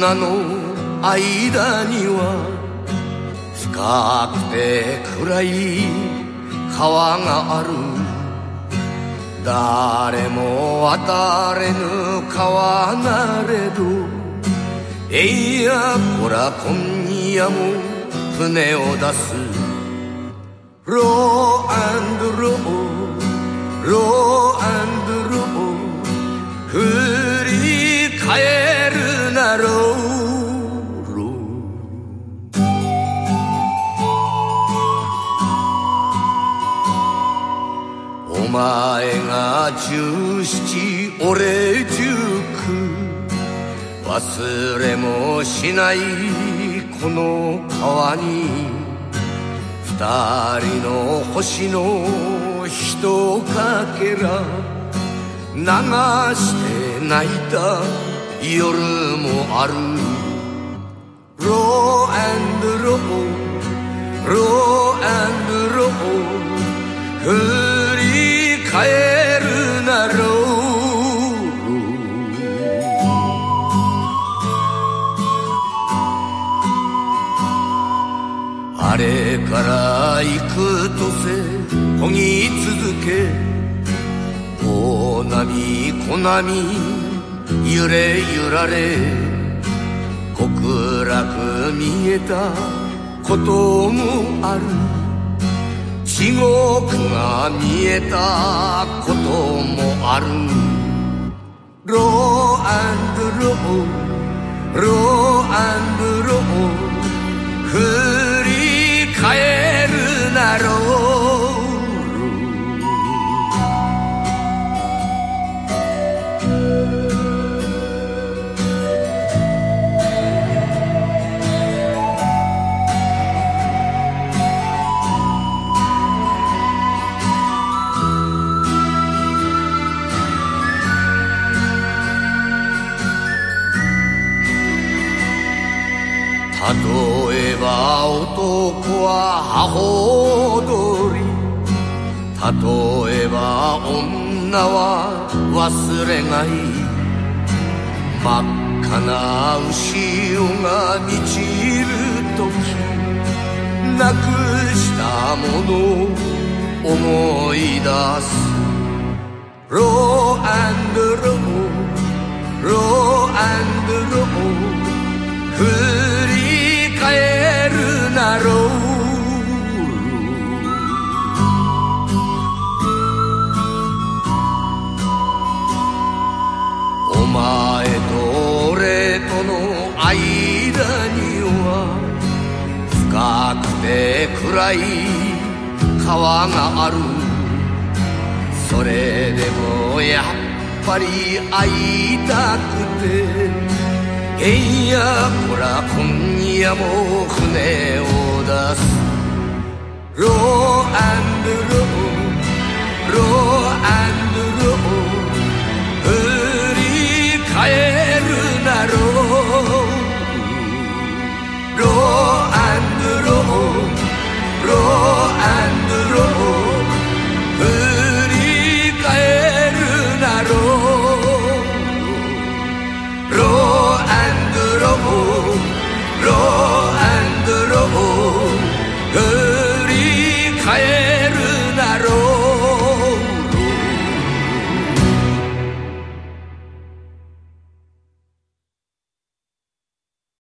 女の間には深くて暗い川がある。誰も渡れぬ川なれど、えいやこら今夜も船を出す。ローアンドロー、ローアンドロー、振り返るなローロー。お前が17、俺19、忘れもしないこの川に、二人の星のひとかけら流して泣いた夜もある。ローアンドロー、ローアンドロー、振り返るなロー。あれから幾年漕ぎ続け、大波小波揺れ揺られ、極楽見えたこともある。地獄が見えたこともある。ローアンドロー、ローアンドロー、振り返るなロー。例えば男は母踊り、例えば女は忘れがい。真っ赤な潮が満ちるとき、なくしたものを思い出す。ローアンドロー、ローアンドロー、振り返るなロー。お前と俺との間には深くて暗い川がある。それでもやっぱり会いたくて、えいやこら今夜も船を